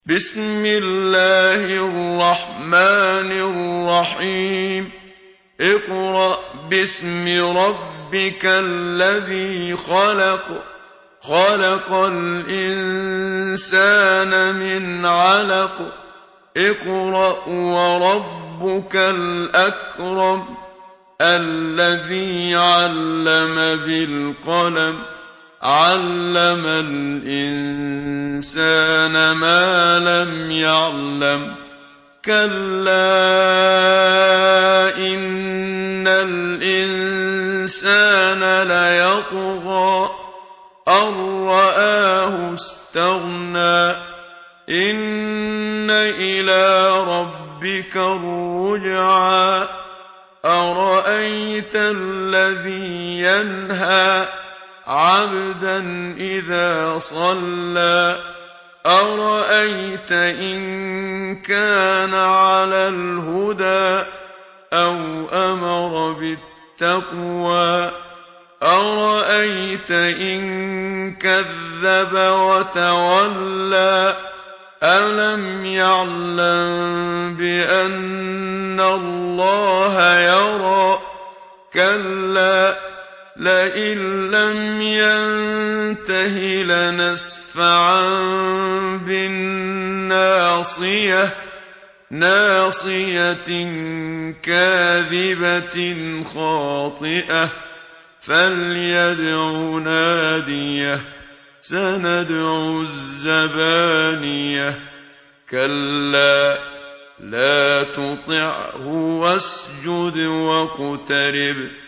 بسم الله الرحمن الرحيم اقرأ باسم ربك الذي خلق الإنسان من علق اقرأ وربك الأكرم الذي علم بالقلم علم الإنسان ما لم يعلم كلا إن الإنسان ليطغى أن رآه استغنى إن إلى ربك الرجعى أرأيت الذي ينهى عبدا إذا صلى أرأيت إن كان على الهدى أو أمر بالتقوى أرأيت إن كذب وتولى ألم يعلم بأن الله يرى كلا لئن لم ينته لنسفعا بالناصية ناصية كاذبة خاطئة فليدع ناديه سندع الزبانية كلا لا تطعه واسجد واقترب